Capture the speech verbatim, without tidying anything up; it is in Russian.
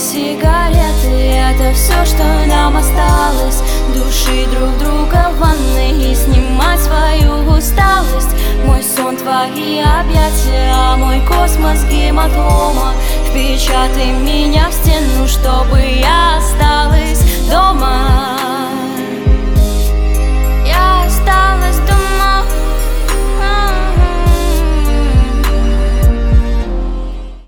сигареты — это все, что нам осталось. Души друг друга в ванной и снимать свою усталость. Мой сон — твои объятия, а мой космос — гематома. Впечатай меня в стену, чтобы я осталась дома.